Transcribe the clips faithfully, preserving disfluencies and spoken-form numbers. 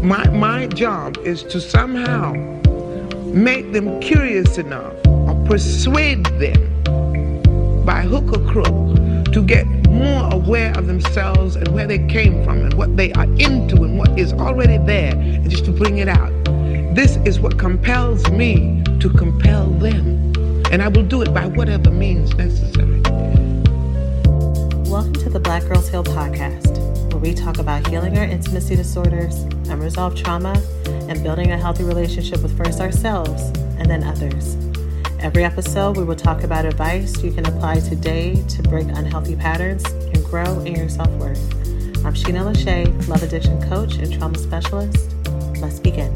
My, my job is to somehow make them curious enough or persuade them by hook or crook to get more aware of themselves and where they came from and what they are into and what is already there, and just to bring it out. This is what compels me to compel them, and I will do it by whatever means necessary. Welcome to the Black Girls Heal podcast, where we talk about healing our intimacy disorders, unresolved trauma, and building a healthy relationship with first ourselves and then others. Every episode, we will talk about advice you can apply today to break unhealthy patterns and grow in your self-worth. I'm Sheena Lachey, love addiction coach and trauma specialist. Let's begin.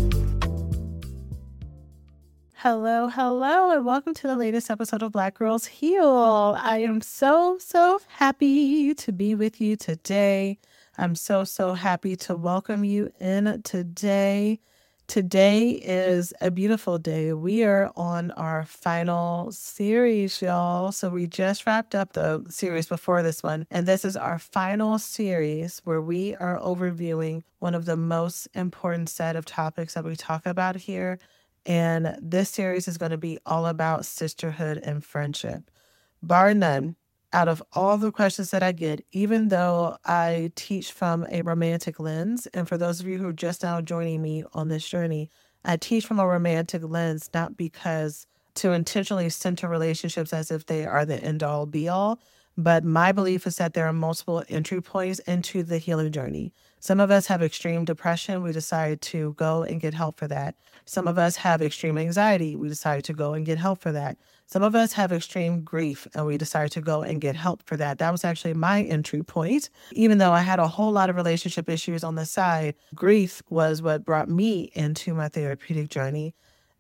Hello, hello, and welcome to the latest episode of Black Girls Heal. I am so, so happy to be with you today. I'm so, so happy to welcome you in today. Today is a beautiful day. We are on our final series, y'all. So we just wrapped up the series before this one, and this is our final series where we are overviewing one of the most important set of topics that we talk about here. And this series is going to be all about sisterhood and friendship. Bar none, out of all the questions that I get, even though I teach from a romantic lens, and for those of you who are just now joining me on this journey, I teach from a romantic lens, not because to intentionally center relationships as if they are the end all be all, but my belief is that there are multiple entry points into the healing journey. Some of us have extreme depression. We decide to go and get help for that. Some of us have extreme anxiety. We decide to go and get help for that. Some of us have extreme grief, and we decided to go and get help for that. That was actually my entry point. Even though I had a whole lot of relationship issues on the side, grief was what brought me into my therapeutic journey.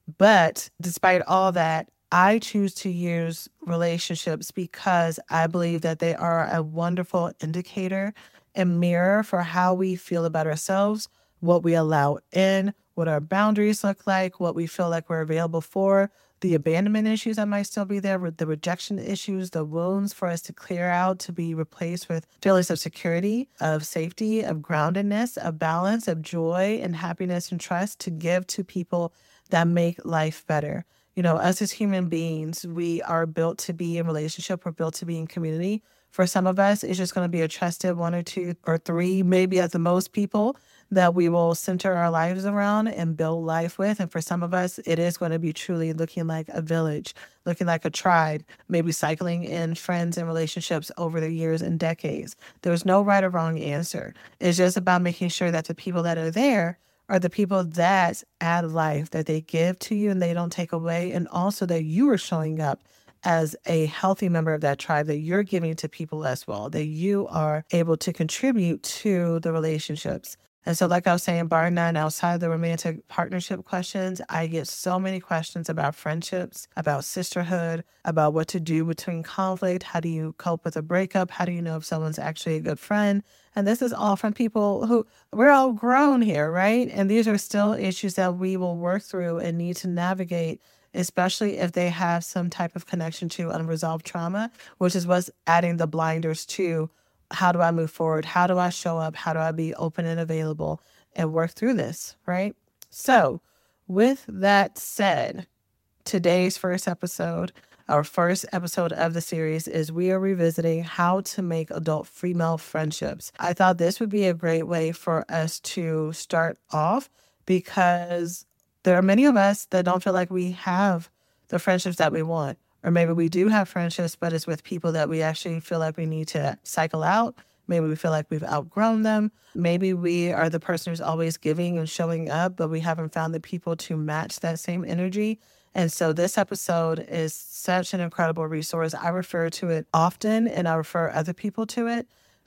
But despite all that, I choose to use relationships because I believe that they are a wonderful indicator and mirror for how we feel about ourselves, what we allow in, what our boundaries look like, what we feel like we're available for, the abandonment issues that might still be there, the rejection issues, the wounds for us to clear out, to be replaced with feelings of security, of safety, of groundedness, of balance, of joy and happiness and trust to give to people that make life better. You know, us as human beings, we are built to be in relationship. We're built to be in community. For some of us, it's just going to be a trusted one or two or three, maybe at the most people that we will center our lives around and build life with. And for some of us, it is going to be truly looking like a village, looking like a tribe, maybe cycling in friends and relationships over the years and decades. There's no right or wrong answer. It's just about making sure that the people that are there are the people that add life, that they give to you and they don't take away, and also that you are showing up as a healthy member of that tribe, that you're giving to people as well, that you are able to contribute to the relationships. And so like I was saying, bar none, outside the romantic partnership questions, I get so many questions about friendships, about sisterhood, about what to do between conflict. How do you cope with a breakup? How do you know if someone's actually a good friend? And this is all from people who, we're all grown here, right? And these are still issues that we will work through and need to navigate, especially if they have some type of connection to unresolved trauma, which is what's adding the blinders to how do I move forward? How do I show up? How do I be open and available and work through this, right? So with that said, today's first episode, our first episode of the series is we are revisiting how to make adult female friendships. I thought this would be a great way for us to start off because there are many of us that don't feel like we have the friendships that we want. Or maybe we do have friendships, but it's with people that we actually feel like we need to cycle out. Maybe we feel like we've outgrown them. Maybe we are the person who's always giving and showing up, but we haven't found the people to match that same energy. And so this episode is such an incredible resource. I refer to it often and I refer other people to it.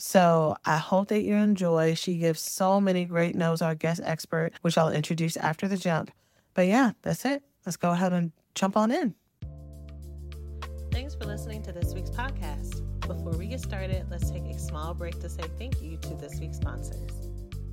So I hope that you enjoy. She gives so many great notes, our guest expert, which I'll introduce after the jump. But yeah, that's it. Let's go ahead and jump on in. Thanks for listening to this week's podcast. Before we get started, let's take a small break to say thank you to this week's sponsors.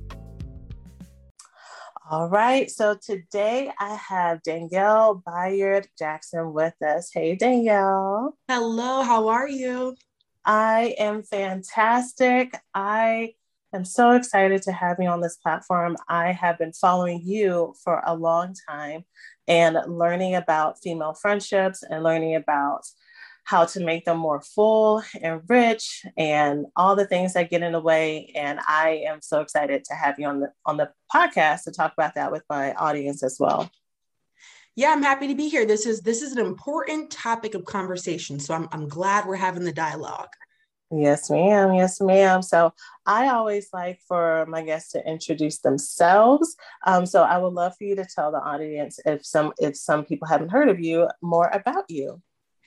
All right, so today I have Danielle Bayard Jackson with us. Hey, Danielle. Hello, how are you? I am fantastic. I I'm so excited to have you on this platform. I have been following you for a long time and learning about female friendships and learning about how to make them more full and rich and all the things that get in the way. And I am so excited to have you on the on the podcast to talk about that with my audience as well. Yeah, I'm happy to be here. This is this is an important topic of conversation. So I'm I'm glad we're having the dialogue. Yes, ma'am. Yes, ma'am. So I always like for my guests to introduce themselves. Um, so I would love for you to tell the audience if some if some people haven't heard of you, more about you.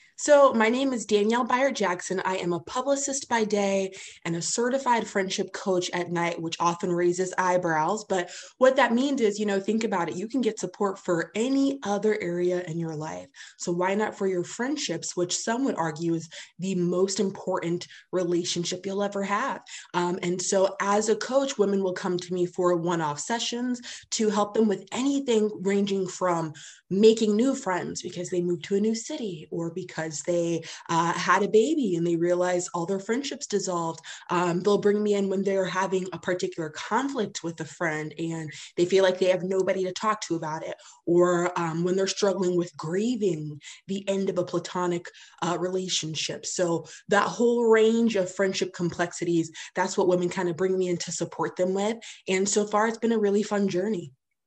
So my name is Danielle Byard Jackson. I am a publicist by day and a certified friendship coach at night, which often raises eyebrows. But what that means is, you know, think about it. You can get support for any other area in your life. So why not for your friendships, which some would argue is the most important relationship you'll ever have. Um, and so as a coach, women will come to me for one-off sessions to help them with anything ranging from making new friends because they moved to a new city or because they uh, had a baby and they realize all their friendships dissolved. Um, they'll bring me in when they're having a particular conflict with a friend and they feel like they have nobody to talk to about it, or um, when they're struggling with grieving the end of a platonic uh, relationship. So that whole range of friendship complexities, that's what women kind of bring me in to support them with. And so far, it's been a really fun journey.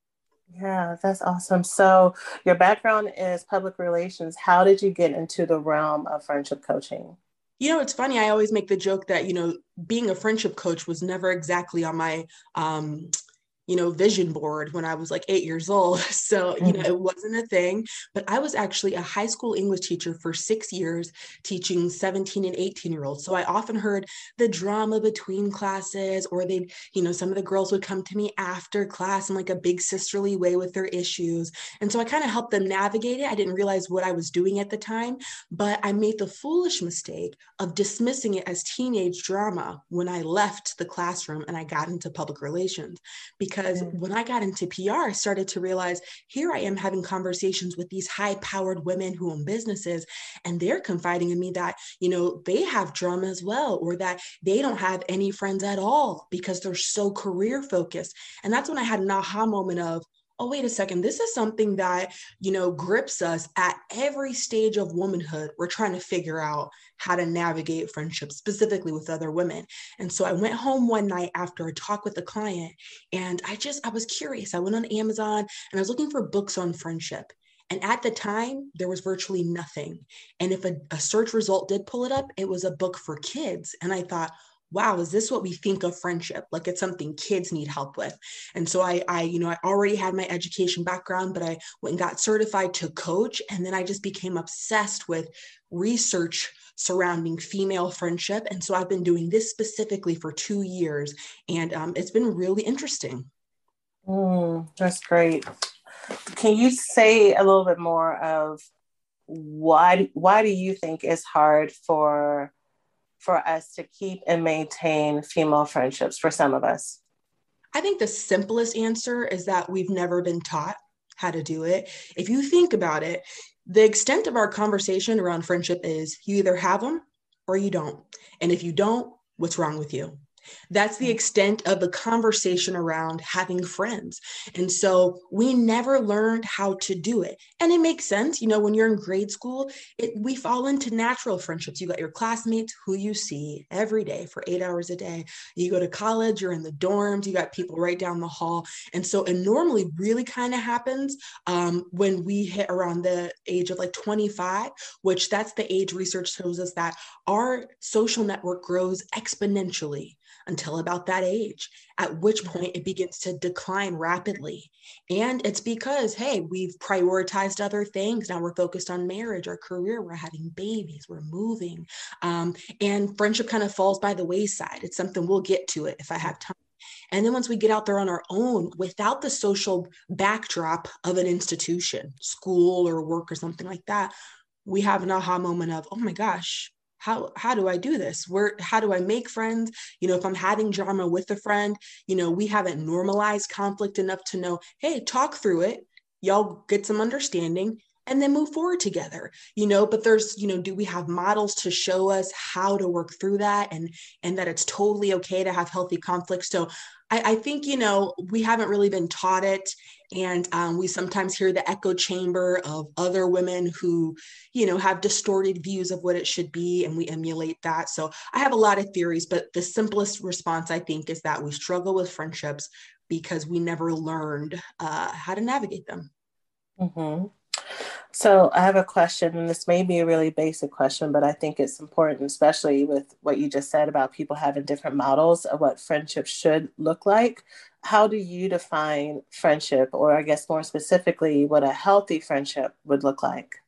Yeah, that's awesome. So your background is public relations. How did you get into the realm of friendship coaching? You know, it's funny. I always make the joke that, you know, being a friendship coach was never exactly on my um, you know, vision board when I was like eight years old. So, you know, it wasn't a thing, but I was actually a high school English teacher for six years, teaching seventeen and eighteen year olds. So I often heard the drama between classes, or they'd, you know, some of the girls would come to me after class in like a big sisterly way with their issues. And so I kind of helped them navigate it. I didn't realize what I was doing at the time, but I made the foolish mistake of dismissing it as teenage drama when I left the classroom and I got into public relations. Because Because when I got into P R, I started to realize here I am having conversations with these high-powered women who own businesses, and they're confiding in me that, you know, they have drama as well, or that they don't have any friends at all because they're so career focused. And that's when I had an aha moment of, oh, wait a second, this is something that, you know, grips us at every stage of womanhood. We're trying to figure out how to navigate friendships, specifically with other women. And so I went home one night after a talk with a client, and I just, I was curious. I went on Amazon and I was looking for books on friendship. And at the time, there was virtually nothing. And if a, a search result did pull it up, it was a book for kids. And I thought, wow, is this what we think of friendship? Like it's something kids need help with. And so I, I, you know, I already had my education background, but I went and got certified to coach. And then I just became obsessed with research surrounding female friendship. And so I've been doing this specifically for two years. And um, it's been really interesting. Mm, that's great. Can you say a little bit more of why, why do you think it's hard for for us to keep and maintain female friendships for some of us? I think the simplest answer is that we've never been taught how to do it. If you think about it, the extent of our conversation around friendship is you either have them or you don't. And if you don't, what's wrong with you? That's the extent of the conversation around having friends. And so we never learned how to do it. And it makes sense. You know, when you're in grade school, it, we fall into natural friendships. You got your classmates who you see every day for eight hours a day. You go to college, you're in the dorms, you got people right down the hall. And so it normally really kind of happens um, when we hit around the age of like twenty-five, which that's the age research shows us that our social network grows exponentially until about that age, at which point it begins to decline rapidly. And it's because, hey, we've prioritized other things. Now we're focused on marriage, our career, we're having babies, we're moving. Um, and friendship kind of falls by the wayside. It's something we'll get to it if I have time. And then once we get out there on our own, without the social backdrop of an institution, school or work or something like that, we have an aha moment of, oh my gosh, How how do I do this? Where how do I make friends? You know, if I'm having drama with a friend, you know, we haven't normalized conflict enough to know, hey, talk through it. Y'all get some understanding. and then move forward together, you know, but there's, you know, do we have models to show us how to work through that, and, and that it's totally okay to have healthy conflict? So I, I think, you know, we haven't really been taught it. And um, we sometimes hear the echo chamber of other women who, you know, have distorted views of what it should be, and we emulate that. So I have a lot of theories, but the simplest response, I think, is that we struggle with friendships because we never learned uh, how to navigate them. Mm-hmm. So I have a question, and this may be a really basic question, but I think it's important, especially with what you just said about people having different models of what friendship should look like. How do you define friendship, or I guess more specifically, what a healthy friendship would look like?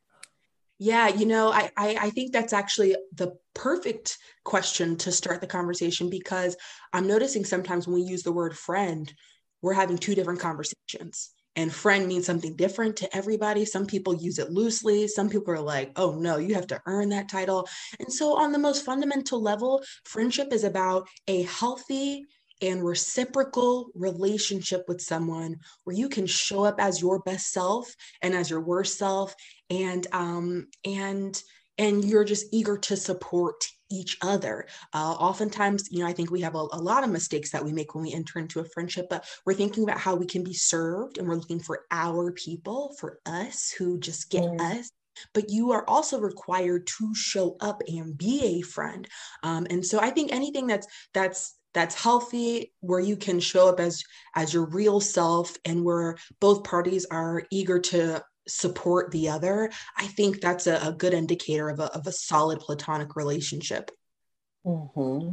Yeah, you know, I, I I think that's actually the perfect question to start the conversation, because I'm noticing sometimes when we use the word friend, we're having two different conversations. And friend means something different to everybody. Some people use it loosely. Some people are like, oh no, you have to earn that title. And so on the most fundamental level, friendship is about a healthy and reciprocal relationship with someone where you can show up as your best self and as your worst self, and um and and you're just eager to support each other. Uh, oftentimes, you know, I think we have a, a lot of mistakes that we make when we enter into a friendship, but we're thinking about how we can be served, and we're looking for our people, for us, who just get Mm. us. But you are also required to show up and be a friend. Um, and so I think anything that's that's that's healthy, where you can show up as as your real self, and where both parties are eager to support the other, I think that's a, a good indicator of a, of a solid platonic relationship. Mm-hmm.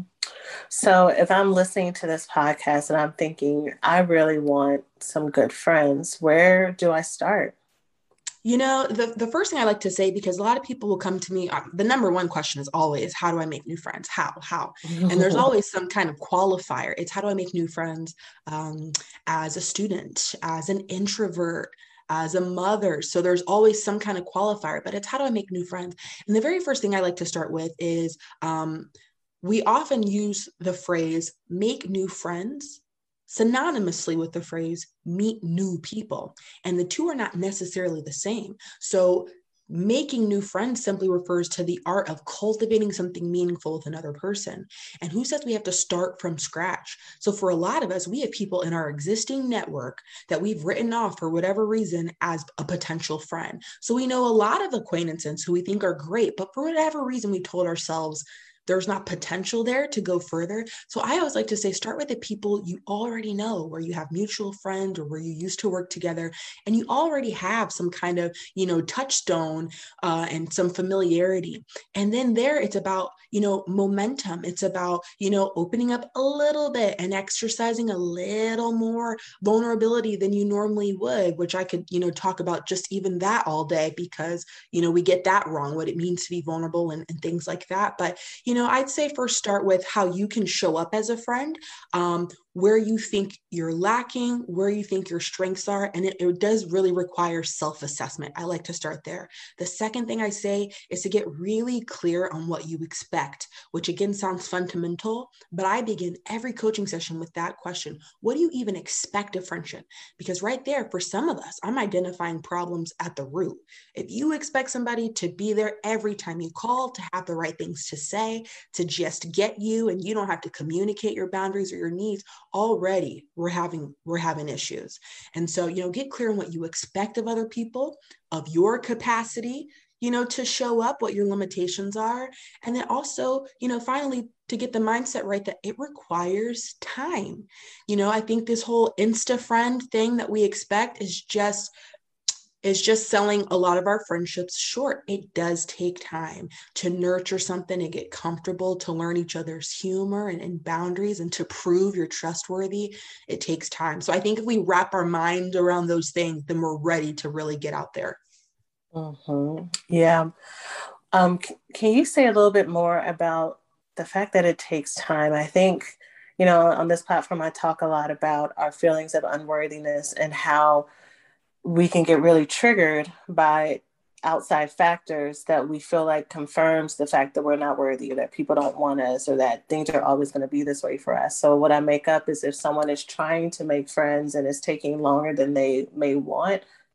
So if I'm listening to this podcast and I'm thinking, I really want some good friends, where do I start? You know, the, the first thing I like to say, because a lot of people will come to me, uh, the number one question is always, how do I make new friends? How, how? And there's always some kind of qualifier. It's how do I make new friends um, as a student, as an introvert, as a mother. So there's always some kind of qualifier, but it's how do I make new friends? And the very first thing I like to start with is um, we often use the phrase make new friends synonymously with the phrase meet new people. And the two are not necessarily the same. So making new friends simply refers to the art of cultivating something meaningful with another person. And who says we have to start from scratch? So for a lot of us, we have people in our existing network that we've written off for whatever reason as a potential friend. So we know a lot of acquaintances who we think are great, but for whatever reason, we told ourselves there's not potential there to go further. So I always like to say, start with the people you already know, where you have mutual friends or where you used to work together, and you already have some kind of, you know, touchstone uh, and some familiarity. And then there it's about, you know, momentum. It's about, you know, opening up a little bit and exercising a little more vulnerability than you normally would, which I could, you know, talk about just even that all day, because, you know, we get that wrong, what it means to be vulnerable and, and things like that. But, you You know, I'd say first start with how you can show up as a friend, um, where you think you're lacking, where you think your strengths are. And it, it does really require self-assessment. I like to start there. The second thing I say is to get really clear on what you expect, which again sounds fundamental, but I begin every coaching session with that question. What do you even expect of friendship? Because right there, for some of us, I'm identifying problems at the root. If you expect somebody to be there every time you call, to have the right things to say, to just get you, and you don't have to communicate your boundaries or your needs, already we're having we're having issues. And so, you know, get clear on what you expect of other people, of your capacity, you know, to show up, what your limitations are. And then also, you know, finally, to get the mindset right that it requires time. You know, I think this whole Insta friend thing that we expect is just is just selling a lot of our friendships short. It does take time to nurture something and get comfortable, to learn each other's humor and, and boundaries, and to prove you're trustworthy. It takes time. So I think if we wrap our mind around those things, then we're ready to really get out there. Mm-hmm. Yeah. Um, c- can you say a little bit more about the fact that it takes time? I think, you know, on this platform, I talk a lot about our feelings of unworthiness and how we can get really triggered by outside factors that we feel like confirms the fact that we're not worthy, or that people don't want us, or that things are always going to be this way for us. So what I make up is, if someone is trying to make friends and it's taking longer than they may want,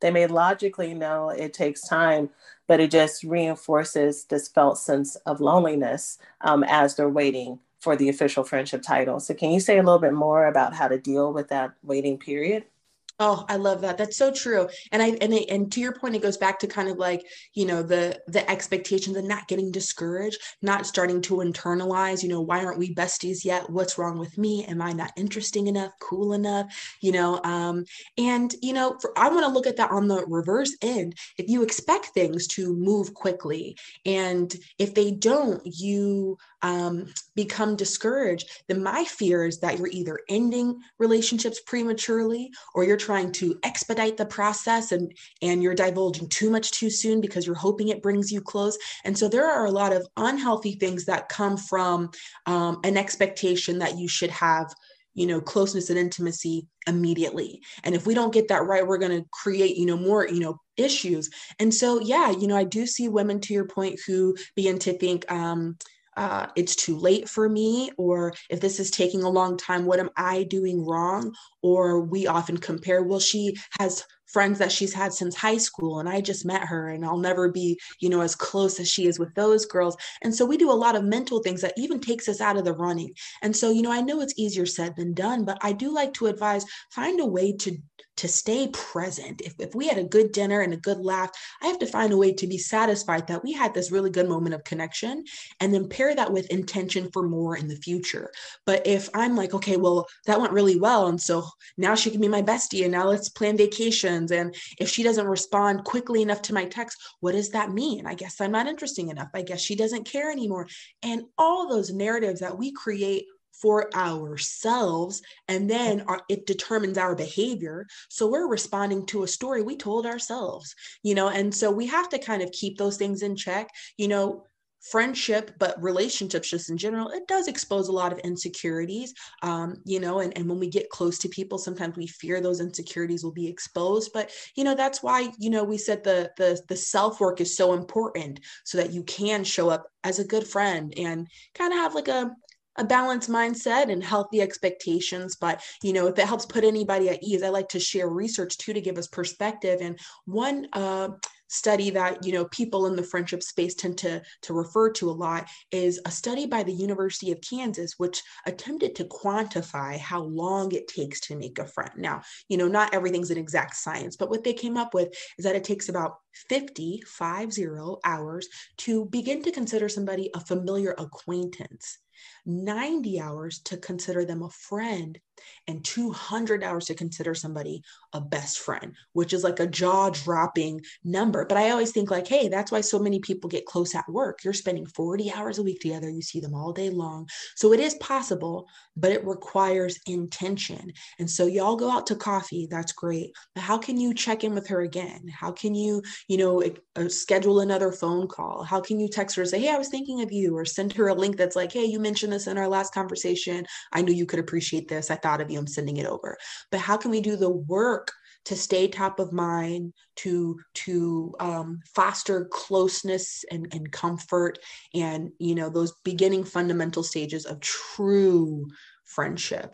They may logically know it takes time, but it just reinforces this felt sense of loneliness um, as they're waiting for the official friendship title. So can you say a little bit more about how to deal with that waiting period? Oh, I love that. That's so true. And I and I, and to your point, it goes back to kind of like, you know, the the expectations and not getting discouraged, not starting to internalize, you know, why aren't we besties yet? What's wrong with me? Am I not interesting enough, cool enough? You know, um, and you know, for, I want to look at that on the reverse end. If you expect things to move quickly, and if they don't, you um, become discouraged, then my fear is that you're either ending relationships prematurely, or you're trying to expedite the process, and and you're divulging too much too soon because you're hoping it brings you close. And so there are a lot of unhealthy things that come from um, an expectation that you should have, you know, closeness and intimacy immediately. And if we don't get that right, we're going to create, you know, more, you know, issues. And so, yeah, you know, I do see women, to your point, who begin to think, um, uh, it's too late for me, or if this is taking a long time, what am I doing wrong? Or we often compare, well, she has friends that she's had since high school, and I just met her, and I'll never be, you know, as close as she is with those girls. And so we do a lot of mental things that even takes us out of the running. And so, you know, I know it's easier said than done, but I do like to advise, find a way to to stay present. If, if we had a good dinner and a good laugh, I have to find a way to be satisfied that we had this really good moment of connection, and then pair that with intention for more in the future. But if I'm like, okay, well, that went really well, and so now she can be my bestie, and now let's plan vacations. And if she doesn't respond quickly enough to my text, what does that mean? I guess I'm not interesting enough. I guess she doesn't care anymore. And all those narratives that we create for ourselves, and then our, it determines our behavior. So we're responding to a story we told ourselves, you know, and so we have to kind of keep those things in check, you know. Friendship, but relationships just in general, it does expose a lot of insecurities, um, you know, and, and when we get close to people, sometimes we fear those insecurities will be exposed. But, you know, that's why, you know, we said the, the, the self-work is so important, so that you can show up as a good friend and kind of have like a, a balanced mindset and healthy expectations. But, you know, if it helps put anybody at ease, I like to share research too, to give us perspective. And one, uh, study that, you know, people in the friendship space tend to, to refer to a lot is a study by the University of Kansas, which attempted to quantify how long it takes to make a friend. Now, you know, not everything's an exact science, but what they came up with is that it takes about fifty, five zero hours to begin to consider somebody a familiar acquaintance, ninety hours to consider them a friend, and two hundred hours to consider somebody a best friend, which is like a jaw-dropping number. But I always think like, hey, that's why so many people get close at work. You're spending forty hours a week together. You see them all day long. So it is possible, but it requires intention. And so y'all go out to coffee. That's great. But how can you check in with her again? How can you, you know, uh, schedule another phone call? How can you text her and say, hey, I was thinking of you, or send her a link that's like, hey, you mentioned this in our last conversation. I knew you could appreciate this. I thought of you. I'm sending it over. But how can we do the work to stay top of mind, to to um, foster closeness and, and comfort, and, you know, those beginning fundamental stages of true friendship?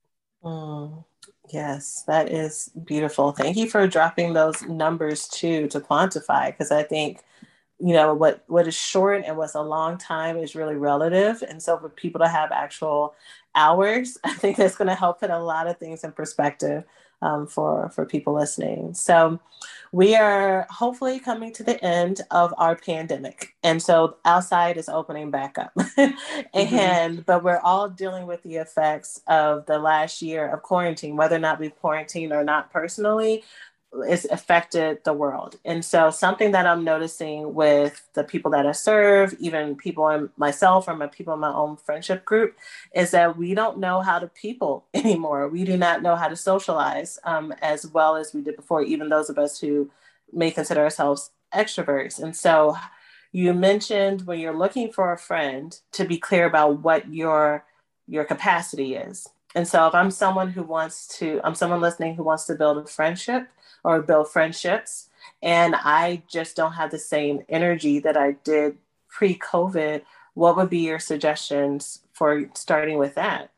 Mm, yes, that is beautiful. Thank you for dropping those numbers too, to quantify, because I think, you know, what what is short and what's a long time is really relative. And so for people to have actual hours, I think that's going to help put a lot of things in perspective um, for, for people listening. So we are hopefully coming to the end of our pandemic. And so outside is opening back up. and, mm-hmm. But we're all dealing with the effects of the last year of quarantine, whether or not we've quarantined or not personally. It's affected the world. And so something that I'm noticing with the people that I serve, even people in myself or my people in my own friendship group, is that we don't know how to people anymore. We do not know how to socialize um, as well as we did before, even those of us who may consider ourselves extroverts. And so you mentioned when you're looking for a friend to be clear about what your your capacity is. And so if I'm someone who wants to, I'm someone listening who wants to build a friendship or build friendships, and I just don't have the same energy that I did pre-COVID, what would be your suggestions for starting with that?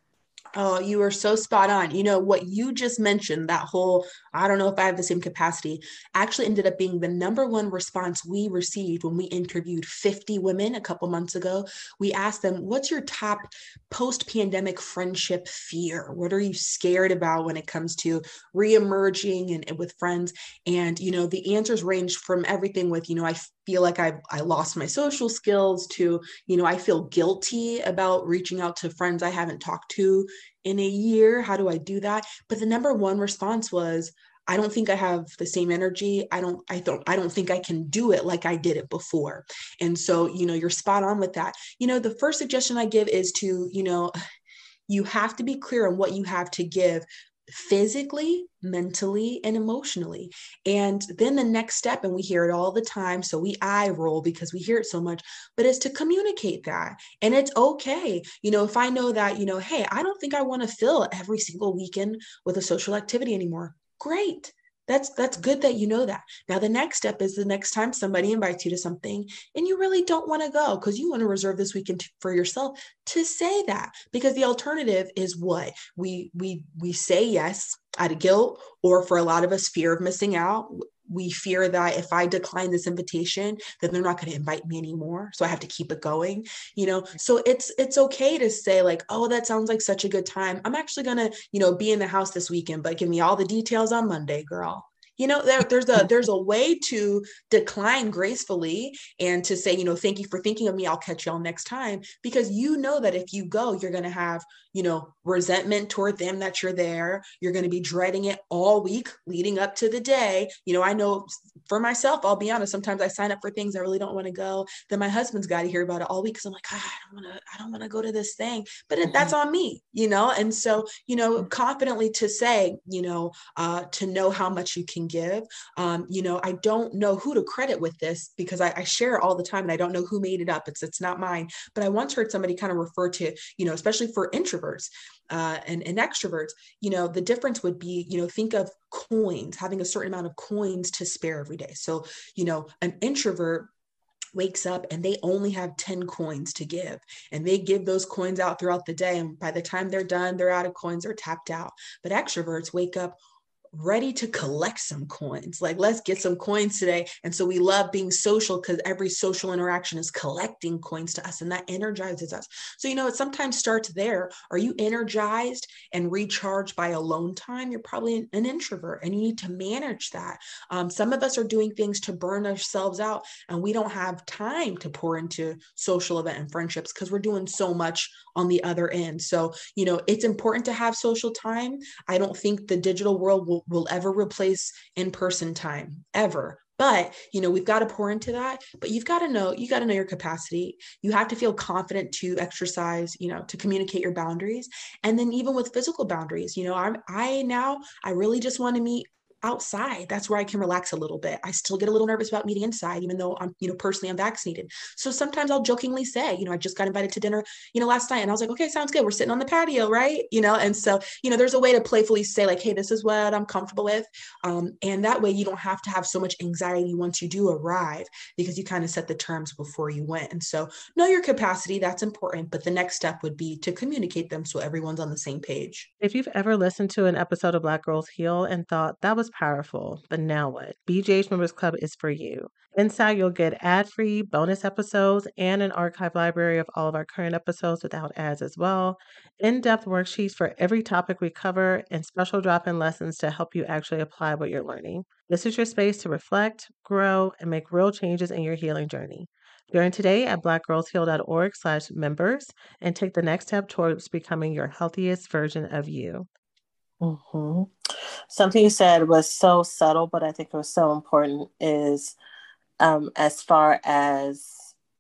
Oh, you are so spot on. You know, what you just mentioned, that whole, I don't know if I have the same capacity, actually ended up being the number one response we received when we interviewed fifty women a couple months ago. We asked them, what's your top post-pandemic friendship fear? What are you scared about when it comes to reemerging and, and with friends? And, you know, the answers ranged from everything with, you know, I feel like I I lost my social skills to, you know, I feel guilty about reaching out to friends I haven't talked to in a year. How do I do that? But the number one response was, I don't think I have the same energy. I don't, I don't, I don't think I can do it like I did it before. And so, you know, you're spot on with that. You know, the first suggestion I give is to, you know, you have to be clear on what you have to give physically, mentally, and emotionally. And then the next step, and we hear it all the time, so we eye roll because we hear it so much, but is to communicate that. And it's okay. You know, if I know that, you know, hey, I don't think I want to fill every single weekend with a social activity anymore. Great. That's that's good that you know that. Now, the next step is the next time somebody invites you to something and you really don't want to go because you want to reserve this weekend for yourself, to say that, because the alternative is what? We we we say yes out of guilt, or for a lot of us, fear of missing out. We fear that if I decline this invitation, then they're not going to invite me anymore. So I have to keep it going, you know? So it's, it's okay to say like, oh, that sounds like such a good time. I'm actually going to, you know, be in the house this weekend, but give me all the details on Monday, girl. You know, there, there's a there's a way to decline gracefully and to say, you know, thank you for thinking of me. I'll catch y'all next time, because you know that if you go, you're going to have, you know, resentment toward them that you're there. You're going to be dreading it all week leading up to the day. You know, I know for myself, I'll be honest, sometimes I sign up for things I really don't want to go. Then my husband's got to hear about it all week because I'm like, ah, I don't want to, I don't want to go to this thing, but it, that's on me, you know? And so, you know, confidently to say, you know, uh, to know how much you can give. Um, you know, I don't know who to credit with this because I, I share it all the time and I don't know who made it up. It's it's not mine. But I once heard somebody kind of refer to, you know, especially for introverts uh, and, and extroverts, you know, the difference would be, you know, think of coins, having a certain amount of coins to spare every day. So, you know, an introvert wakes up and they only have ten coins to give, and they give those coins out throughout the day. And by the time they're done, they're out of coins, they're tapped out. But extroverts wake up ready to collect some coins. Like, let's get some coins today. And so we love being social because every social interaction is collecting coins to us, and that energizes us. So, you know, it sometimes starts there. Are you energized and recharged by alone time? You're probably an introvert and you need to manage that. Um, some of us are doing things to burn ourselves out, and we don't have time to pour into social event and friendships because we're doing so much on the other end. So, you know, it's important to have social time. I don't think the digital world will, will ever replace in-person time, ever. But, you know, we've got to pour into that, but you've got to know, you got to know your capacity. You have to feel confident to exercise, you know, to communicate your boundaries. And then even with physical boundaries, you know, I'm, I now, I really just want to meet outside. That's where I can relax a little bit. I still get a little nervous about meeting inside, even though I'm, you know, personally I'm vaccinated. So sometimes I'll jokingly say, you know, I just got invited to dinner, you know, last night. And I was like, okay, sounds good. We're sitting on the patio, right? You know? And so, you know, there's a way to playfully say like, hey, this is what I'm comfortable with. Um, and that way you don't have to have so much anxiety once you do arrive, because you kind of set the terms before you went. And so know your capacity, that's important. But the next step would be to communicate them so everyone's on the same page. If you've ever listened to an episode of Black Girls Heal and thought that was powerful, but now what? B G H Members Club is for you. Inside, you'll get ad-free bonus episodes and an archive library of all of our current episodes without ads as well, in-depth worksheets for every topic we cover, and special drop-in lessons to help you actually apply what you're learning. This is your space to reflect, grow, and make real changes in your healing journey. Join today at blackgirlsheal.org slash members and take the next step towards becoming your healthiest version of you. Mm-hmm. Something you said was so subtle, but I think it was so important is um, as far as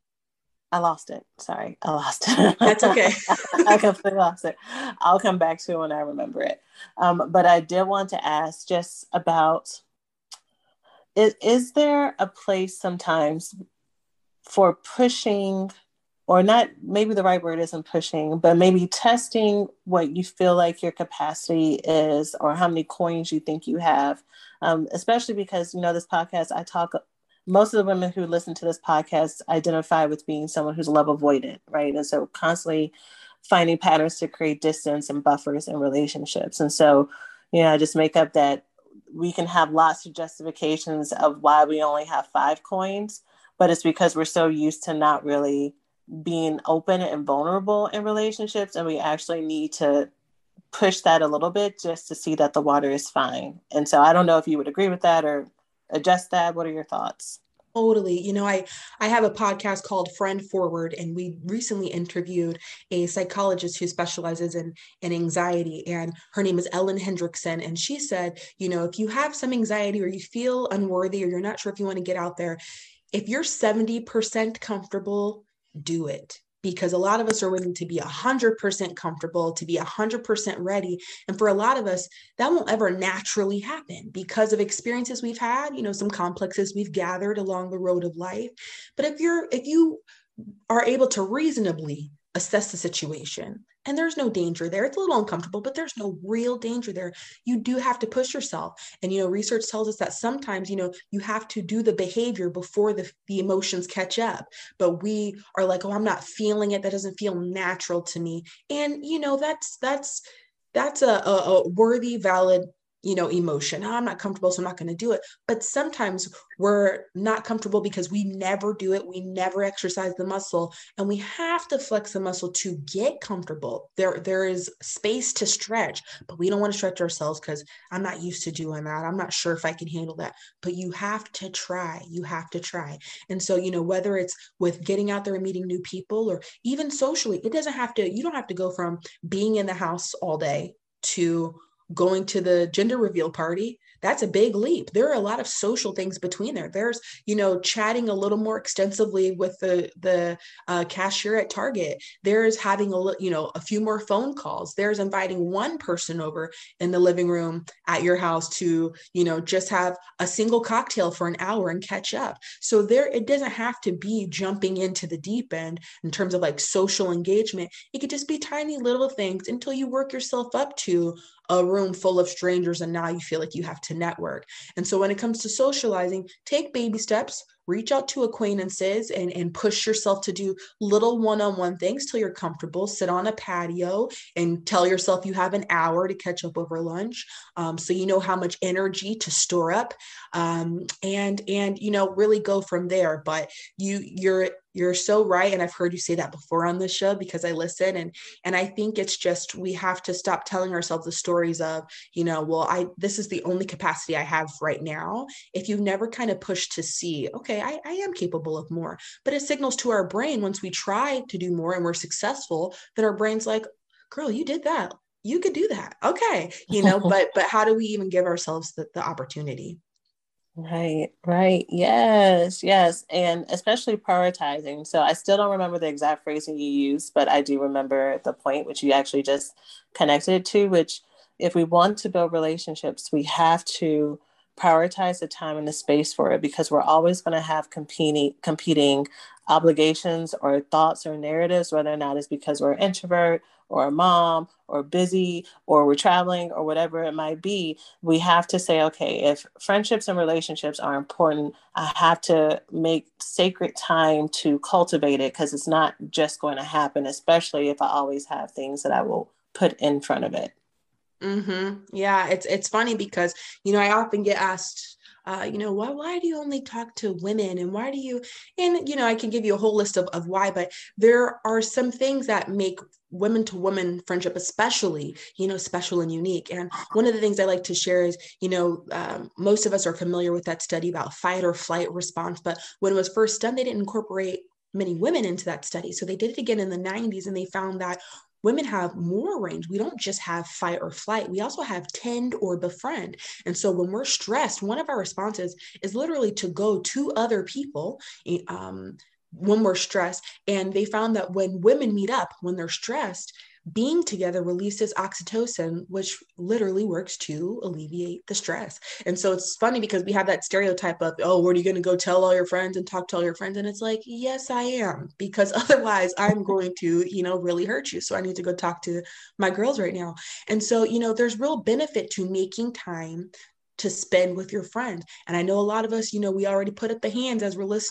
I lost it. Sorry, I lost it. That's okay. I completely lost it. I'll come back to it when I remember it. Um, but I did want to ask just about, is, is there a place sometimes for pushing, or not, maybe the right word isn't pushing, but maybe testing what you feel like your capacity is, or how many coins you think you have, um, especially because, you know, this podcast, I talk, most of the women who listen to this podcast identify with being someone who's love avoidant, right? And so constantly finding patterns to create distance and buffers in relationships. And so, you know, I just make up that we can have lots of justifications of why we only have five coins, but it's because we're so used to not really being open and vulnerable in relationships. And we actually need to push that a little bit just to see that the water is fine. And so I don't know if you would agree with that or adjust that. What are your thoughts? Totally. You know, I, I have a podcast called Friend Forward, and we recently interviewed a psychologist who specializes in, in anxiety, and her name is Ellen Hendrickson. And she said, you know, if you have some anxiety or you feel unworthy or you're not sure if you want to get out there, if you're seventy percent comfortable, do it. Because a lot of us are willing to be one hundred percent comfortable, to be one hundred percent ready. And for a lot of us, that won't ever naturally happen because of experiences we've had, you know, some complexes we've gathered along the road of life. But if you're, if you are able to reasonably assess the situation, and there's no danger there, it's a little uncomfortable, but there's no real danger there, you do have to push yourself. And, you know, research tells us that sometimes, you know, you have to do the behavior before the, the emotions catch up. But we are like, oh, I'm not feeling it. That doesn't feel natural to me. And, you know, that's, that's, that's a, a, a worthy, valid, you know, emotion. Oh, I'm not comfortable, so I'm not going to do it. But sometimes we're not comfortable because we never do it. We never exercise the muscle, and we have to flex the muscle to get comfortable. There, there is space to stretch, but we don't want to stretch ourselves because I'm not used to doing that. I'm not sure if I can handle that, but you have to try. You have to try. And so, you know, whether it's with getting out there and meeting new people or even socially, it doesn't have to, you don't have to go from being in the house all day to going to the gender reveal party. That's a big leap. There are a lot of social things between there. There's, you know, chatting a little more extensively with the the uh, cashier at Target. There's having a, you know, a few more phone calls. There's inviting one person over in the living room at your house to, you know, just have a single cocktail for an hour and catch up. So there, it doesn't have to be jumping into the deep end in terms of like social engagement. It could just be tiny little things until you work yourself up to a room full of strangers, and now you feel like you have to network. And so when it comes to socializing, take baby steps, reach out to acquaintances and, and push yourself to do little one-on-one things till you're comfortable. Sit on a patio and tell yourself you have an hour to catch up over lunch. Um, so you know how much energy to store up, um, and, and, you know, really go from there. But you, you're, you're so right. And I've heard you say that before on this show because I listen. And, and I think it's just, we have to stop telling ourselves the stories of, you know, well, I, this is the only capacity I have right now. If you've never kind of pushed to see, okay, I, I am capable of more, but it signals to our brain once we try to do more and we're successful, that our brain's like, girl, you did that. You could do that. Okay. You know, but, but how do we even give ourselves the, the opportunity? Right, right. Yes, yes. And especially prioritizing. So I still don't remember the exact phrasing you used, but I do remember the point which you actually just connected it to, which if we want to build relationships, we have to prioritize the time and the space for it, because we're always going to have competing competing obligations or thoughts or narratives, whether or not it's because we're an introvert or a mom or busy or we're traveling or whatever it might be. We have to say, okay, if friendships and relationships are important, I have to make sacred time to cultivate it, because it's not just going to happen, especially if I always have things that I will put in front of it. Mm-hmm. Yeah, it's it's funny because, you know, I often get asked, uh, you know, why why do you only talk to women, and why do you, and, you know, I can give you a whole list of, of why, but there are some things that make women to women friendship especially, you know, special and unique. And one of the things I like to share is, you know, um, most of us are familiar with that study about fight or flight response, but when it was first done, they didn't incorporate many women into that study. So they did it again in the nineties, and they found that women have more range. We don't just have fight or flight. We also have tend or befriend. And so when we're stressed, one of our responses is literally to go to other people um, when we're stressed. And they found that when women meet up, when they're stressed, being together releases oxytocin, which literally works to alleviate the stress. And so it's funny because we have that stereotype of, oh, what are you going to go tell all your friends and talk to all your friends? And it's like, yes, I am, because otherwise I'm going to, you know, really hurt you. So I need to go talk to my girls right now. And so, you know, there's real benefit to making time to spend with your friend. And I know a lot of us, you know, we already put up the hands as we're listening,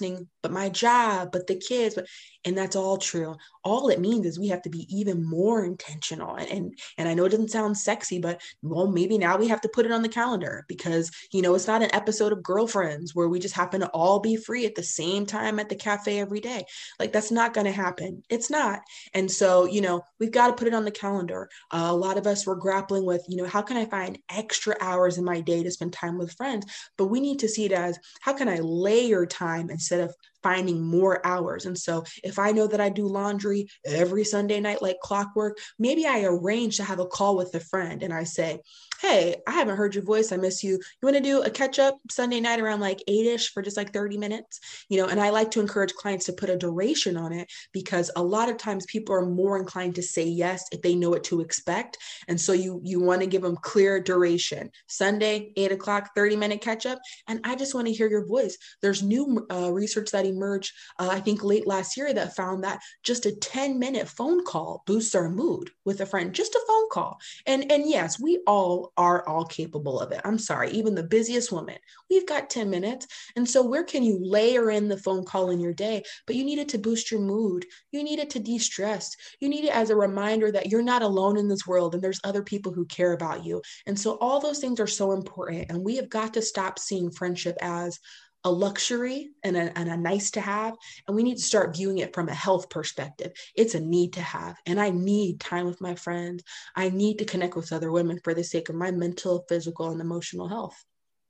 but my job, but the kids, but, and that's all true. All it means is we have to be even more intentional. And, and, and I know it doesn't sound sexy, but well, maybe now we have to put it on the calendar because, you know, it's not an episode of Girlfriends where we just happen to all be free at the same time at the cafe every day. Like that's not going to happen. It's not. And so, you know, we've got to put it on the calendar. Uh, a lot of us were grappling with, you know, how can I find extra hours in my day to spend time with friends? But we need to see it as, how can I layer time instead of finding more hours? And so if I know that I do laundry every Sunday night, like clockwork, maybe I arrange to have a call with a friend and I say, hey, I haven't heard your voice. I miss you. You want to do a catch up Sunday night around like eight-ish for just like thirty minutes, you know, and I like to encourage clients to put a duration on it because a lot of times people are more inclined to say yes if they know what to expect. And so you, you want to give them clear duration, Sunday, eight o'clock, thirty minute catch up. And I just want to hear your voice. There's new uh, research that emerged, uh, I think late last year that found that just a ten minute phone call boosts our mood with a friend, just a phone call. And, and yes, we all are all capable of it. I'm sorry, even the busiest woman, we've got ten minutes. And so where can you layer in the phone call in your day? But you need it to boost your mood. You need it to de-stress. You need it as a reminder that you're not alone in this world and there's other people who care about you. And so all those things are so important. And we have got to stop seeing friendship as a luxury and a, and a nice to have. And we need to start viewing it from a health perspective. It's a need to have. And I need time with my friends. I need to connect with other women for the sake of my mental, physical, and emotional health.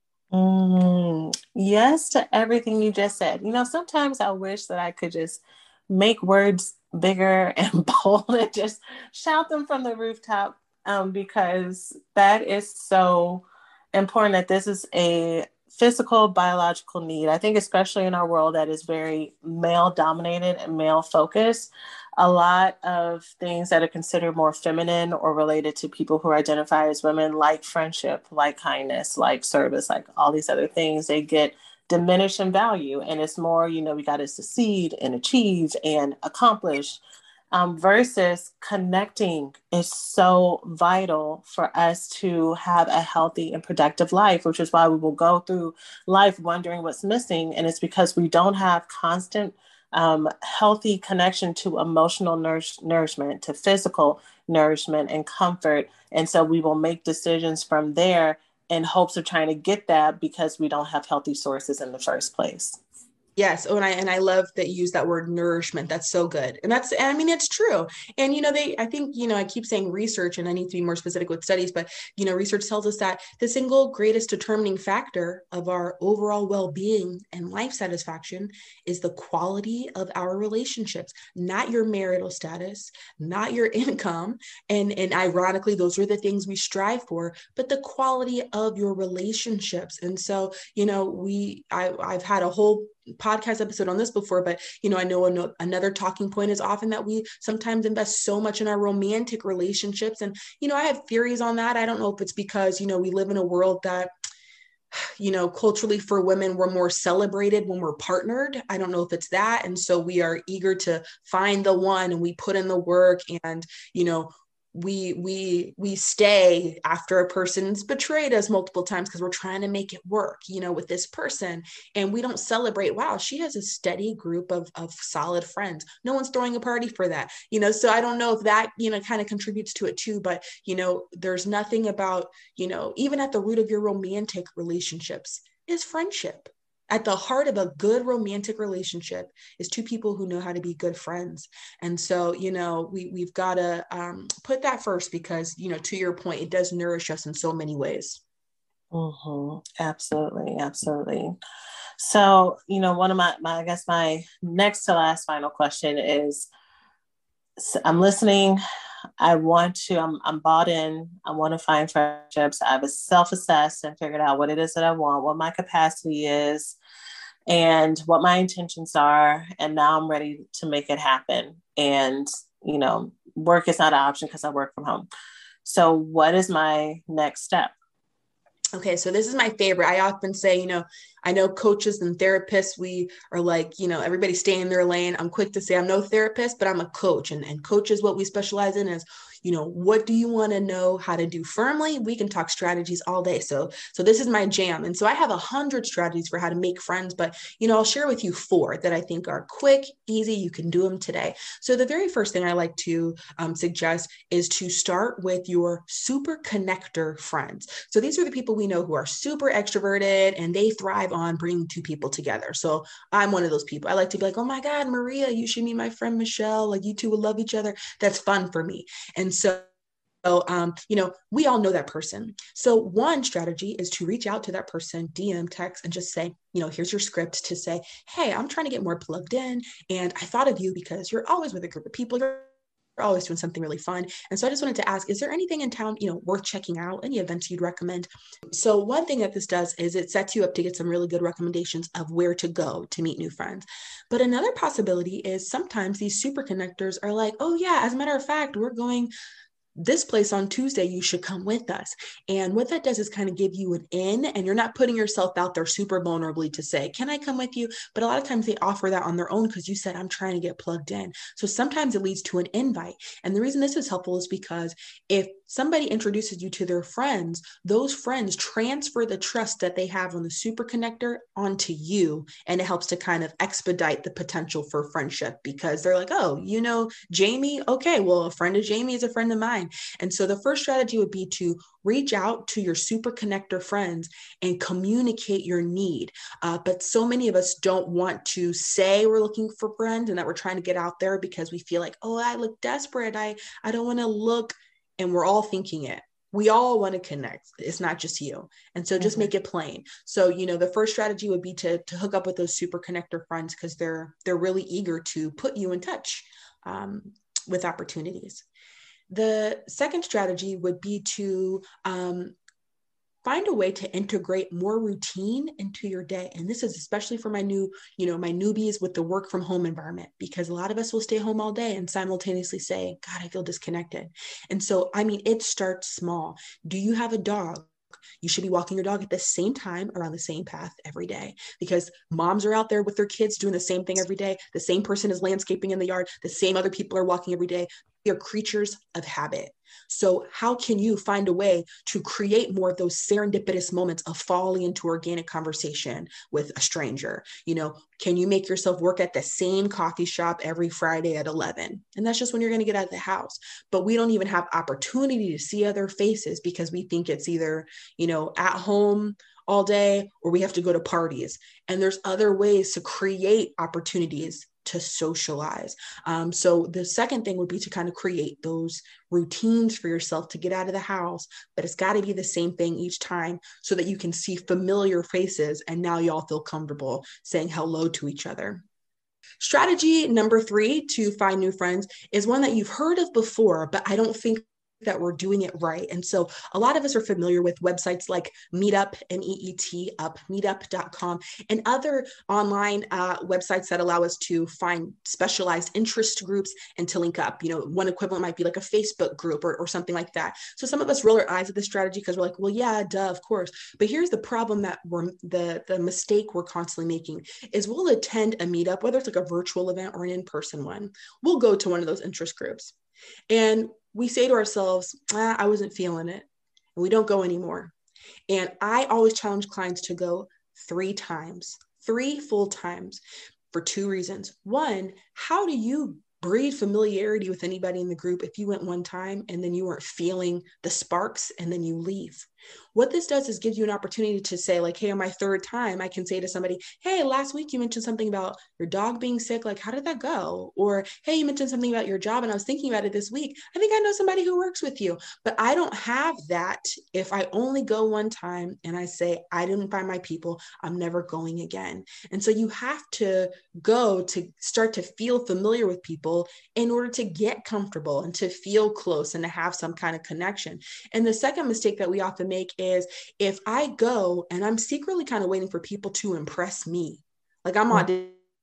Mm, yes to everything you just said. You know, sometimes I wish that I could just make words bigger and bold and just shout them from the rooftop um, because that is so important that this is a physical, biological need. I think especially in our world that is very male dominated and male focused, a lot of things that are considered more feminine or related to people who identify as women, like friendship, like kindness, like service, like all these other things, they get diminished in value. And it's more, you know, we got to succeed and achieve and accomplish. Um, versus connecting is so vital for us to have a healthy and productive life, which is why we will go through life wondering what's missing. And it's because we don't have constant, um, healthy connection to emotional nourish- nourishment, to physical nourishment and comfort. And so we will make decisions from there in hopes of trying to get that because we don't have healthy sources in the first place. Yes. Oh, and I, and I love that you use that word nourishment. That's so good. And that's, I mean, it's true. And, you know, they, I think, you know, I keep saying research and I need to be more specific with studies, but, you know, research tells us that the single greatest determining factor of our overall well-being and life satisfaction is the quality of our relationships, not your marital status, not your income. And, and ironically, those are the things we strive for, but the quality of your relationships. And so, you know, we, I, I've had a whole podcast episode on this before, but you know, I know an- another talking point is often that we sometimes invest so much in our romantic relationships. And, you know, I have theories on that. I don't know if it's because, you know, we live in a world that, you know, culturally for women, we're more celebrated when we're partnered. I don't know if it's that. And so we are eager to find the one and we put in the work and, you know, we we we stay after a person's betrayed us multiple times because we're trying to make it work, you know, with this person. And we don't celebrate, wow, she has a steady group of, of solid friends. No one's throwing a party for that, you know? So I don't know if that, you know, kind of contributes to it too, but, you know, there's nothing about, you know, even at the root of your romantic relationships is friendship. At the heart of a good romantic relationship is two people who know how to be good friends. And so, you know, we, we've got to um, put that first because, you know, to your point, it does nourish us in so many ways. Mm-hmm. Absolutely. Absolutely. So, you know, one of my, my, I guess my next to last final question is, I'm listening. I want to, I'm, I'm bought in. I want to find friendships. I've self-assessed and figured out what it is that I want, what my capacity is, and what my intentions are. And now I'm ready to make it happen. And, you know, work is not an option because I work from home. So what is my next step? Okay, so this is my favorite. I often say, you know, I know coaches and therapists, we are like, you know, everybody stay in their lane. I'm quick to say I'm no therapist, but I'm a coach. And, and coach is what we specialize in is You know, what do you want to know how to do firmly? We can talk strategies all day. So, so this is my jam. And so I have a hundred strategies for how to make friends, but, you know, I'll share with you four that I think are quick, easy. You can do them today. So the very first thing I like to um, suggest is to start with your super connector friends. So these are the people we know who are super extroverted and they thrive on bringing two people together. So I'm one of those people. I like to be like, oh my God, Maria, you should meet my friend Michelle. Like you two would love each other. That's fun for me. And so So, um, you know, we all know that person. So one strategy is to reach out to that person, D M, text, and just say, you know, here's your script to say, hey, I'm trying to get more plugged in. And I thought of you because you're always with a group of people. You're always doing something really fun. And so I just wanted to ask, is there anything in town, you know, worth checking out? Any events you'd recommend? So one thing that this does is it sets you up to get some really good recommendations of where to go to meet new friends. But another possibility is sometimes these super connectors are like, oh yeah, as a matter of fact, we're going this place on Tuesday, you should come with us. And what that does is kind of give you an in, and you're not putting yourself out there super vulnerably to say, can I come with you? But a lot of times they offer that on their own because you said, I'm trying to get plugged in. So sometimes it leads to an invite. And the reason this is helpful is because if somebody introduces you to their friends, those friends transfer the trust that they have on the super connector onto you. And it helps to kind of expedite the potential for friendship because they're like, oh, you know, Jamie, okay, well, a friend of Jamie is a friend of mine. And so the first strategy would be to reach out to your super connector friends and communicate your need. Uh, but so many of us don't want to say we're looking for friends and that we're trying to get out there because we feel like, oh, I look desperate. I, I don't want to look. And we're all thinking it. We all want to connect. It's not just you. And so just mm-hmm. make it plain. So, you know, the first strategy would be to, to hook up with those super connector friends because they're, they're really eager to put you in touch um, with opportunities. The second strategy would be to um, find a way to integrate more routine into your day. And this is especially for my new, you know, my newbies with the work from home environment, because a lot of us will stay home all day and simultaneously say, God, I feel disconnected. And so, I mean, it starts small. Do you have a dog? You should be walking your dog at the same time around the same path every day because moms are out there with their kids doing the same thing every day. The same person is landscaping in the yard. The same other people are walking every day. We are creatures of habit. So how can you find a way to create more of those serendipitous moments of falling into organic conversation with a stranger? You know, can you make yourself work at the same coffee shop every Friday at eleven? And that's just when you're going to get out of the house. But we don't even have opportunity to see other faces because we think it's either, you know, at home all day or we have to go to parties. And there's other ways to create opportunities to socialize. Um, so the second thing would be to kind of create those routines for yourself to get out of the house, but it's got to be the same thing each time so that you can see familiar faces and now y'all feel comfortable saying hello to each other. Strategy number three to find new friends is one that you've heard of before, but I don't think that we're doing it right. And so a lot of us are familiar with websites like Meetup, M E E T up, meetup dot com, and other online uh, websites that allow us to find specialized interest groups and to link up. You know, one equivalent might be like a Facebook group or, or something like that. So some of us roll our eyes at this strategy because we're like, well, yeah, duh, of course. But here's the problem that we're, the, the mistake we're constantly making is we'll attend a meetup, whether it's like a virtual event or an in-person one. We'll go to one of those interest groups. And we say to ourselves, ah, I wasn't feeling it. And we don't go anymore. And I always challenge clients to go three times, three full times for two reasons. One, how do you breed familiarity with anybody in the group if you went one time and then you weren't feeling the sparks and then you leave? What this does is gives you an opportunity to say like, hey, on my third time, I can say to somebody, hey, last week you mentioned something about your dog being sick. Like, how did that go? Or, hey, you mentioned something about your job and I was thinking about it this week. I think I know somebody who works with you, but I don't have that if I only go one time and I say, I didn't find my people, I'm never going again. And so you have to go to start to feel familiar with people in order to get comfortable and to feel close and to have some kind of connection. And the second mistake that we often make is if I go and I'm secretly kind of waiting for people to impress me, like I'm auditioning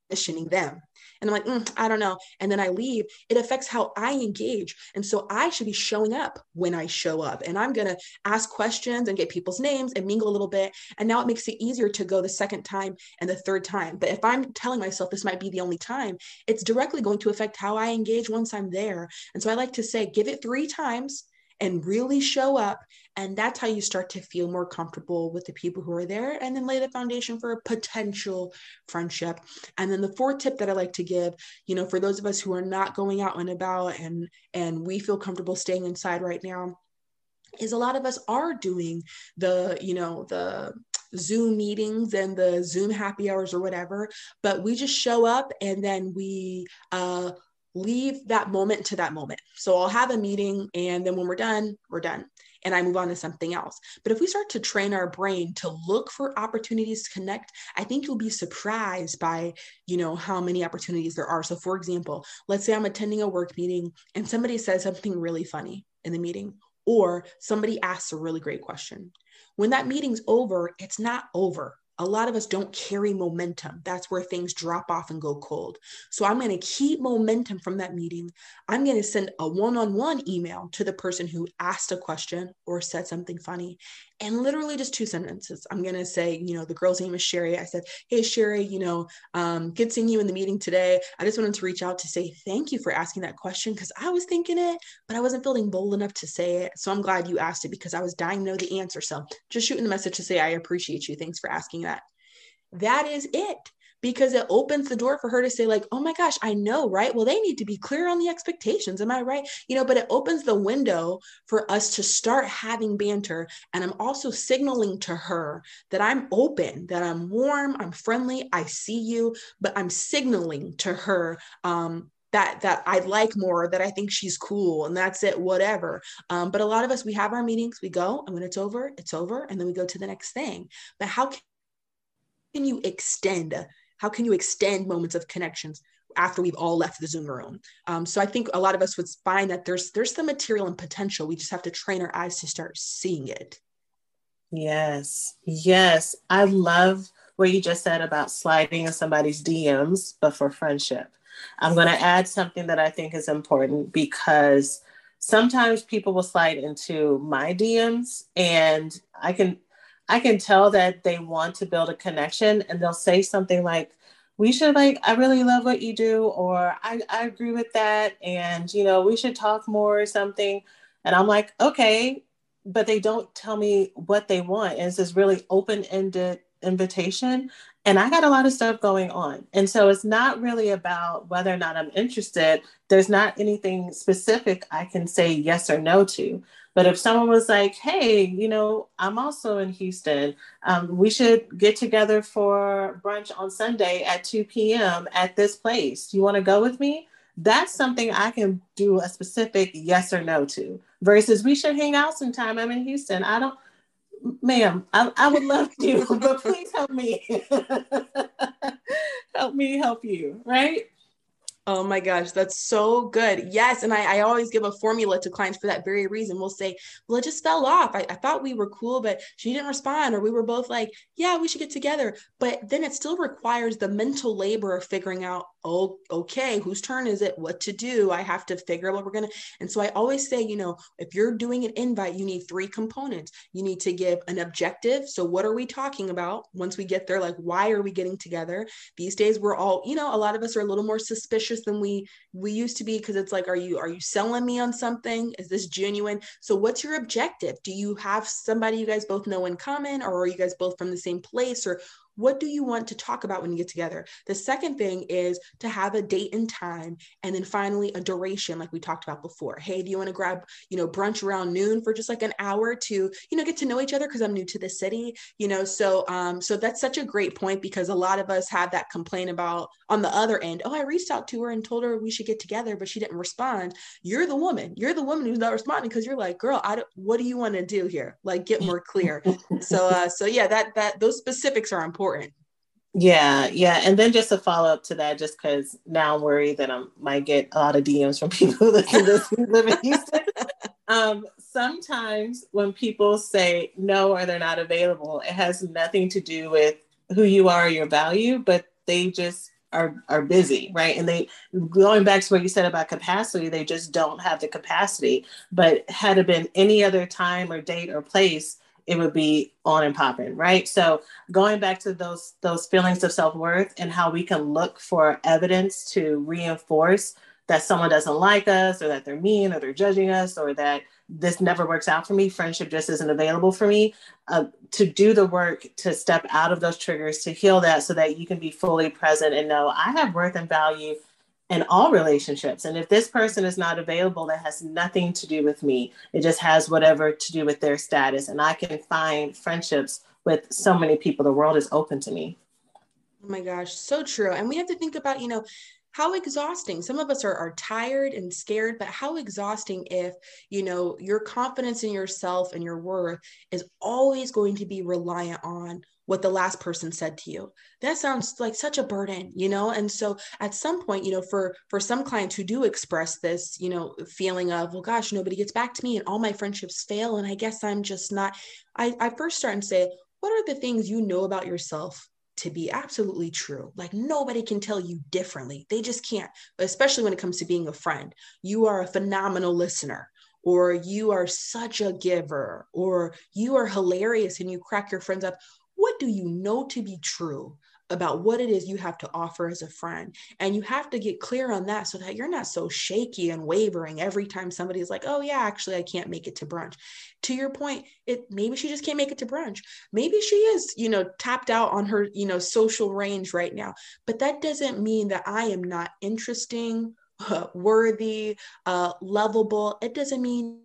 conditioning them. And I'm like, mm, I don't know. And then I leave. It affects how I engage. And so I should be showing up when I show up. And I'm going to ask questions and get people's names and mingle a little bit. And now it makes it easier to go the second time and the third time. But if I'm telling myself this might be the only time, it's directly going to affect how I engage once I'm there. And so I like to say, give it three times and really show up. And that's how you start to feel more comfortable with the people who are there, and then lay the foundation for a potential friendship. And then the fourth tip that I like to give, you know, for those of us who are not going out and about and, and we feel comfortable staying inside right now, is a lot of us are doing the, you know, the Zoom meetings and the Zoom happy hours or whatever, but we just show up and then we, uh, leave that moment to that moment. So I'll have a meeting, and then when we're done, we're done, and I move on to something else. But if we start to train our brain to look for opportunities to connect, I think you'll be surprised by, you know, how many opportunities there are. So for example, let's say I'm attending a work meeting and somebody says something really funny in the meeting, or somebody asks a really great question. When that meeting's over, it's not over. A lot of us don't carry momentum. That's where things drop off and go cold. So I'm going to keep momentum from that meeting. I'm going to send a one-on-one email to the person who asked a question or said something funny, and literally just two sentences. I'm going to say, you know, the girl's name is Sherry. I said, hey, Sherry, you know, um, good seeing you in the meeting today. I just wanted to reach out to say thank you for asking that question, because I was thinking it, but I wasn't feeling bold enough to say it. So I'm glad you asked it, because I was dying to know the answer. So just shooting a message to say, I appreciate you. Thanks for asking that. That is it. Because it opens the door for her to say, like, oh my gosh, I know, right? Well, they need to be clear on the expectations. Am I right? You know, but it opens the window for us to start having banter. And I'm also signaling to her that I'm open, that I'm warm, I'm friendly, I see you, but I'm signaling to her um, that that I like more, that I think she's cool, and that's it, whatever. Um, but a lot of us, we have our meetings, we go, and when it's over, it's over, and then we go to the next thing. But how can you extend How can you extend moments of connections after we've all left the Zoom room? Um, so I think a lot of us would find that there's there's the material and potential. We just have to train our eyes to start seeing it. Yes, yes. I love what you just said about sliding in somebody's D Ms, but for friendship. I'm going to add something that I think is important, because sometimes people will slide into my D Ms, and I can I can tell that they want to build a connection, and they'll say something like, we should, like, I really love what you do, or I, I agree with that, and, you know, we should talk more or something. And I'm like, okay, but they don't tell me what they want. And it's this really open-ended invitation. And I got a lot of stuff going on. And so it's not really about whether or not I'm interested. There's not anything specific I can say yes or no to. But if someone was like, hey, you know, I'm also in Houston. Um, we should get together for brunch on Sunday at two p.m. at this place. Do you want to go with me? That's something I can do a specific yes or no to, versus we should hang out sometime. I'm in Houston. I don't, ma'am, I, I would love to, but please help me. Help me help you, right? Oh my gosh, that's so good. Yes. And I, I always give a formula to clients for that very reason. We'll say, well, it just fell off. I, I thought we were cool, but she didn't respond. Or we were both like, yeah, we should get together. But then it still requires the mental labor of figuring out, oh, okay, whose turn is it? What to do? I have to figure out what we're going to. And so I always say, you know, if you're doing an invite, you need three components. You need to give an objective. So what are we talking about once we get there? Like, why are we getting together? These days, we're all, you know, a lot of us are a little more suspicious than we we used to be, because it's like, are you are you selling me on something? Is this genuine? So what's your objective? Do you have somebody you guys both know in common, or are you guys both from the same place? Or what do you want to talk about when you get together? The second thing is to have a date and time. And then finally, a duration, like we talked about before. Hey, do you want to grab, you know, brunch around noon for just like an hour to, you know, get to know each other, because I'm new to the city, you know? So, um, so that's such a great point, because a lot of us have that complaint about on the other end. Oh, I reached out to her and told her we should get together, but she didn't respond. You're the woman. You're the woman who's not responding, because you're like, girl, I don't, what do you want to do here? Like, get more clear. so, uh, so yeah, that, that, those specifics are important. Yeah, yeah. And then just a follow up to that, just because now I'm worried that I might get a lot of D Ms from people who listen to this who live in Houston. Um, sometimes when people say no or they're not available, it has nothing to do with who you are or your value, but they just are are busy, right? And they, going back to what you said about capacity, they just don't have the capacity. But had it been any other time or date or place, it would be on and popping, right? So going back to those those feelings of self-worth and how we can look for evidence to reinforce that someone doesn't like us, or that they're mean, or they're judging us, or that this never works out for me, friendship just isn't available for me, uh, to do the work to step out of those triggers, to heal that so that you can be fully present and know I have worth and value in all relationships. And if this person is not available, that has nothing to do with me. It just has whatever to do with their status. And I can find friendships with so many people. The world is open to me. Oh my gosh, so true. And we have to think about, you know, how exhausting. Some of us are, are tired and scared, but how exhausting if, you know, your confidence in yourself and your worth is always going to be reliant on what the last person said to you. That sounds like such a burden, you know? And so at some point, you know, for, for some clients who do express this, you know, feeling of, well, gosh, nobody gets back to me and all my friendships fail. And I guess I'm just not, I, I first start and say, what are the things you know about yourself to be absolutely true? Like nobody can tell you differently. They just can't, especially when it comes to being a friend. You are a phenomenal listener, or you are such a giver, or you are hilarious and you crack your friends up. What do you know to be true about what it is you have to offer as a friend? And you have to get clear on that so that you're not so shaky and wavering every time somebody's like, oh yeah, actually I can't make it to brunch. To your point, it maybe she just can't make it to brunch. Maybe she is, you know, tapped out on her, you know, social range right now, but that doesn't mean that I am not interesting, uh, worthy, uh, lovable. It doesn't mean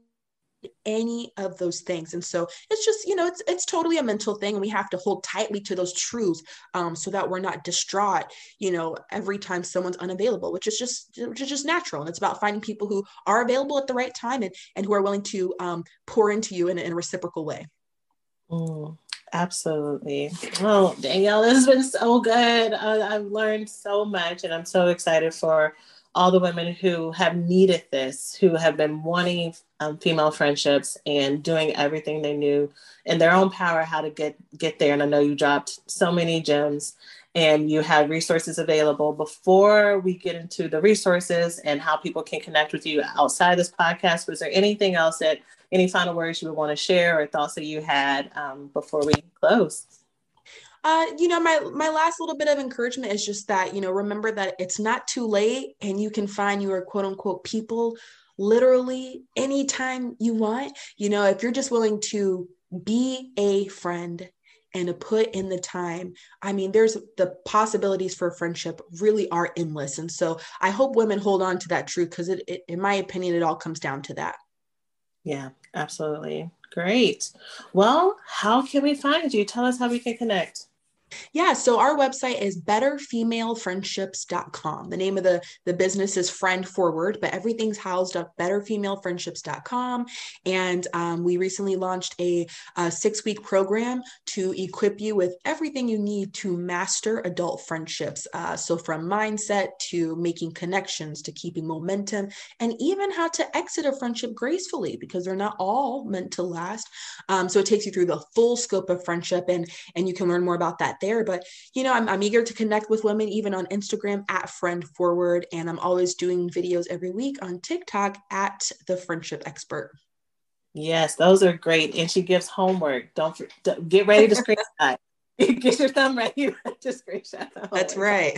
any of those things. And so it's just, you know, it's it's totally a mental thing. And we have to hold tightly to those truths um, so that we're not distraught, you know, every time someone's unavailable, which is just, which is just natural. And it's about finding people who are available at the right time and, and who are willing to um, pour into you in, in a reciprocal way. Mm, absolutely. Well, Danielle, this has been so good. Uh, I've learned so much, and I'm so excited for all the women who have needed this, who have been wanting um, female friendships and doing everything they knew in their own power how to get, get there. And I know you dropped so many gems and you have resources available. Before we get into the resources and how people can connect with you outside this podcast, was there anything else that, any final words you would want to share or thoughts that you had um, before we close? Uh, you know, my my last little bit of encouragement is just that, you know, remember that it's not too late and you can find your quote unquote people literally anytime you want. You know, if you're just willing to be a friend and to put in the time, I mean, there's the possibilities for friendship really are endless. And so I hope women hold on to that truth because it, it, in my opinion, it all comes down to that. Yeah, absolutely. Great. Well, how can we find you? Tell us how we can connect. Yeah, so our website is better female friendships dot com. The name of the, the business is Friend Forward, but everything's housed at better female friendships dot com. And um, we recently launched a, a six-week program to equip you with everything you need to master adult friendships. Uh, so from mindset to making connections to keeping momentum, and even how to exit a friendship gracefully, because they're not all meant to last. Um, so it takes you through the full scope of friendship, and, and you can learn more about that there. But, you know, I'm, I'm eager to connect with women, even on Instagram at Friend Forward. And I'm always doing videos every week on TikTok at The Friendship Expert. Yes, those are great. And she gives homework. Don't, don't get ready to screenshot. Get your thumb ready to screenshot. That's right.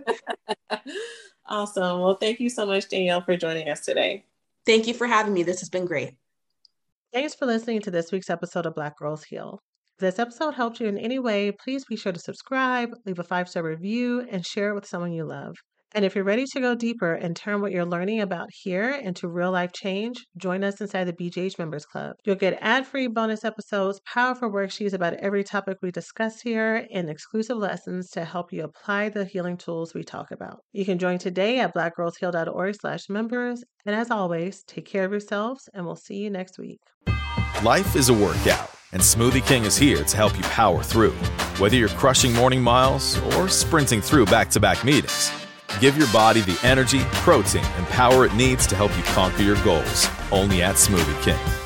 Awesome. Well, thank you so much, Danielle, for joining us today. Thank you for having me. This has been great. Thanks for listening to this week's episode of Black Girls Heal. If this episode helped you in any way, please be sure to subscribe, leave a five-star review, and share it with someone you love. And if you're ready to go deeper and turn what you're learning about here into real-life change, join us inside the B G H Members Club. You'll get ad-free bonus episodes, powerful worksheets about every topic we discuss here, and exclusive lessons to help you apply the healing tools we talk about. You can join today at black girls heal dot org slash members. And as always, take care of yourselves, and we'll see you next week. Life is a workout, and Smoothie King is here to help you power through. Whether you're crushing morning miles or sprinting through back-to-back meetings, give your body the energy, protein, and power it needs to help you conquer your goals. Only at Smoothie King.